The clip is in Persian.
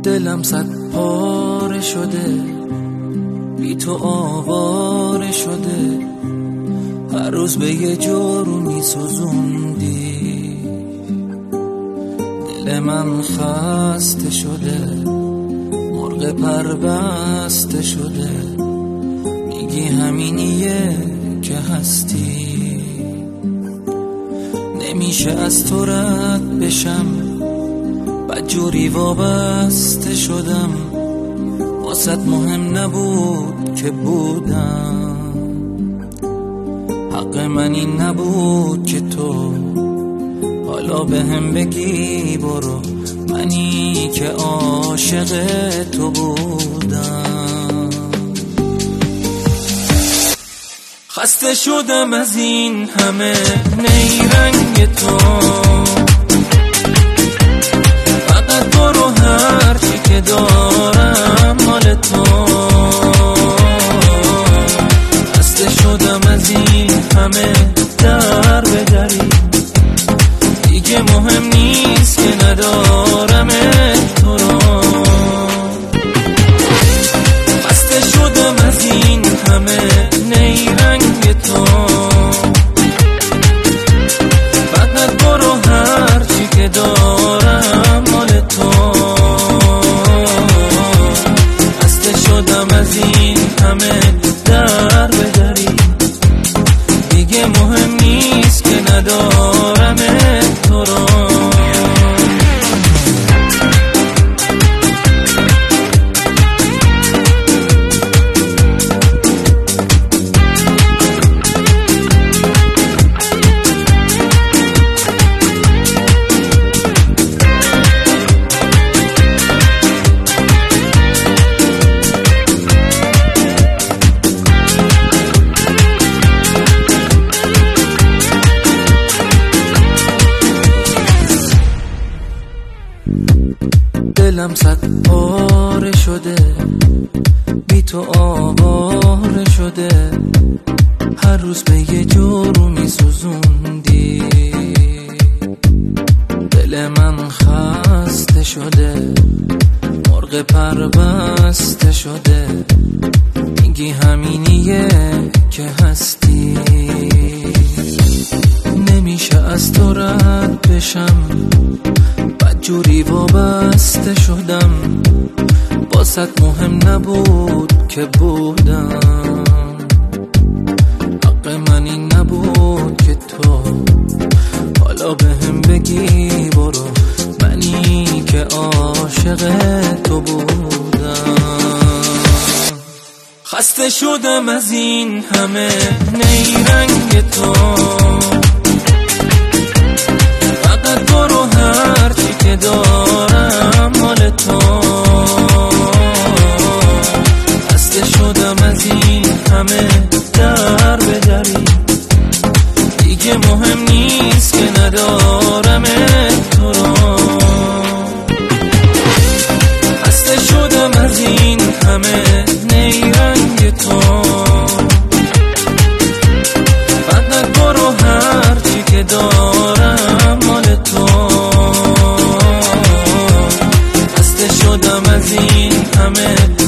دلم صد پاره شده، بی تو آواره شده، هر روز به یه جرمی سوزوندی. دل من خسته شده، مرغ پربسته شده، میگی همینیه که هستی. نمیشه از تو رد بشم، بدجوری وابسته شدم، واسط مهم نبود که بودم. حق من این نبود که تو حالا به هم بگی برو، منی که عاشق تو بودم. خسته شدم از این همه نیرنگ تو، فقط برو هرچی که دارم مال تو. خسته شدم از این همه در به دری، دیگه مهم نیست که ندارم تو رو. خسته شدم از این همه نیرنگ تو، فقط برو هرچی که دارم مال تو. خسته شدم از این همه در به دری، دیگه مهم نیست که ندارم تو رو. دلم صد پاره شده، بی تو آواره شده، هر روز به یه جرمی سوزوندی. دل من خسته شده، مرغ پربسته شده، میگی همینیه که هستی. نمیشه از تو رد بشم، بدجوری وابسته شدم، واسط مهم نبود که بودم. حق من این نبود که تو حالا به هم بگی برو، منی که عاشق تو بودم. خسته شدم از این همه نیرنگ تو، فقط برو هرچی که دارم مال تو. خسته شدم از این همه در به دری، دیگه مهم نیست که ندارم تو رو. خسته شدم از این همه نیرنگ تو، فقط برو هرچی که دارم مال تو. خسته شدم از این همه